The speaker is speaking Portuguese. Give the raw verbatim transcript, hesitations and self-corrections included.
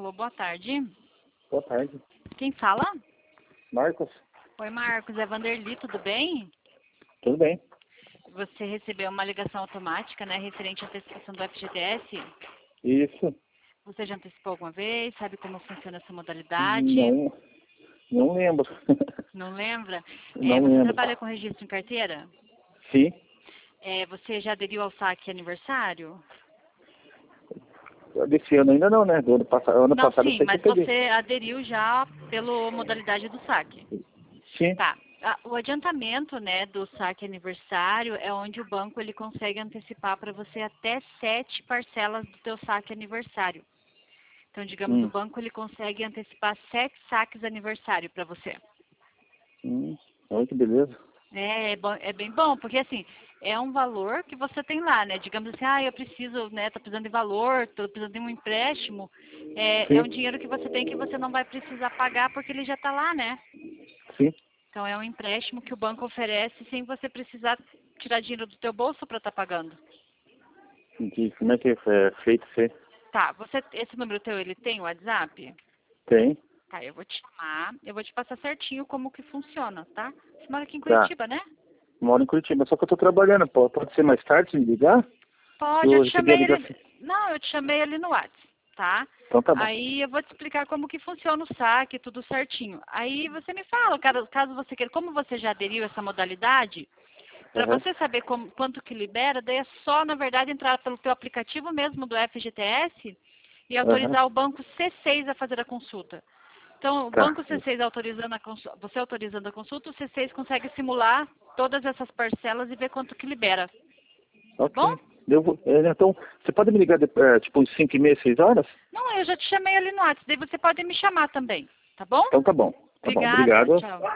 Alô, boa tarde. Boa tarde. Quem fala? Marcos? Oi, Marcos. É Vanderly, tudo bem? Tudo bem? Você recebeu uma ligação automática, né, referente à antecipação do F G T S? Isso. Você já antecipou alguma vez? Sabe como funciona essa modalidade? Não, não lembro. Não lembra? É, Não você lembro. trabalha com registro em carteira? Sim. É, você já aderiu ao saque aniversário? Desse ano ainda não, né? Do ano passado, ano Não, passado eu sim, sei que eu mas peguei. você aderiu já pela modalidade do saque. Sim. Tá. A- O adiantamento, né, do saque aniversário é onde o banco ele consegue antecipar para você até sete parcelas do teu saque aniversário. Então, digamos, o Hum. banco ele consegue antecipar sete saques aniversário para você. Hum. Olha que beleza. É, é, bom- é bem bom, porque assim, é um valor que você tem lá, né? Digamos assim, ah, eu preciso, né, tô precisando de valor, tô precisando de um empréstimo. É, é um Sim. dinheiro que você tem que você não vai precisar pagar porque ele já está lá, né? Sim. Então é um empréstimo que o banco oferece sem você precisar tirar dinheiro do teu bolso para estar pagando. E como é que é feito ser? Tá, você, esse número teu, ele tem o WhatsApp? Tem. Tá, eu vou te chamar, eu vou te passar certinho como que funciona, tá? Você mora aqui em Tá. Curitiba, né? Moro em Curitiba, só que eu tô trabalhando. Pode, pode ser mais tarde se me ligar? Que Pode, eu eu te recebi a chamei ligação. ele. Não, eu te chamei ali no WhatsApp, tá? Então tá bom. Aí eu vou te explicar como que funciona o saque, tudo certinho. Aí você me fala, caso, caso você queira, como você já aderiu a essa modalidade, para Aham. você saber como, quanto que libera, daí é só, na verdade, entrar pelo teu aplicativo mesmo do F G T S e Aham. autorizar o banco C seis a fazer a consulta. Então, o Tá. banco C seis autorizando a consulta, você autorizando a consulta, o C seis consegue simular todas essas parcelas e ver quanto que libera. Tá bom? Ok. Eu vou, é, então, você pode me ligar de, é, tipo uns cinco e meia, seis horas? Não, eu já te chamei ali no WhatsApp, daí você pode me chamar também, tá bom? Então tá bom. Tá bom. Obrigada, Obrigado. tchau.